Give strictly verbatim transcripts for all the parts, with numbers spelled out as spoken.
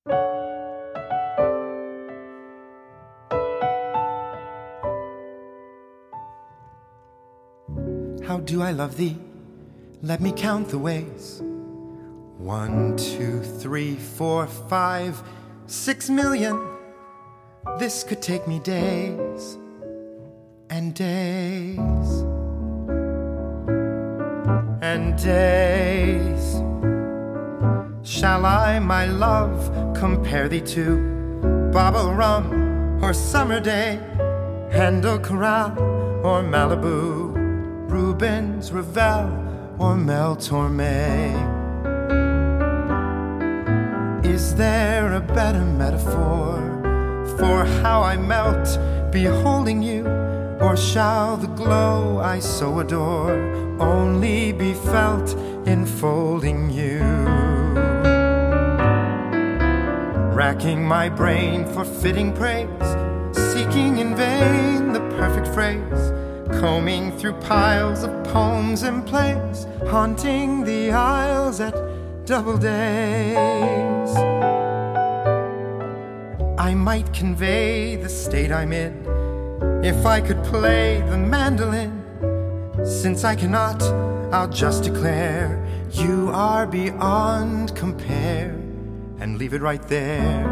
How do I love thee? Let me count the ways. One, two, three, four, five, six million. This could take me days and days and days. Shall I, my love, compare thee to Bottle Rum or Summer Day, Handel Chorale or Malibu, Rubens, Ravel, or Mel Torme? Is there a better metaphor for how I melt beholding you? Or shall the glow I so adore only be felt enfolding you? Racking my brain for fitting praise, seeking in vain the perfect phrase, combing through piles of poems and plays, haunting the aisles at double days. I might convey the state I'm in if I could play the mandolin. Since I cannot, I'll just declare you are beyond compare, and leave it right there.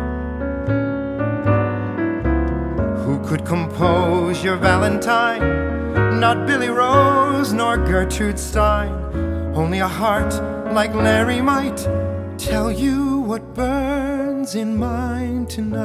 Who could compose your Valentine? Not Billy Rose nor Gertrude Stein. Only a heart like Larry might tell you what burns in mine tonight.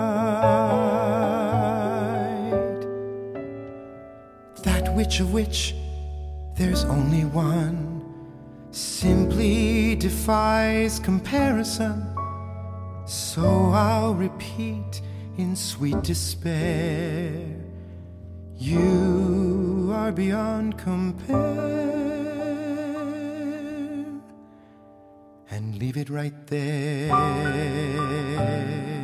That which of which there's only one simply defies comparison. So I'll repeat in sweet despair, you are beyond compare, and leave it right there.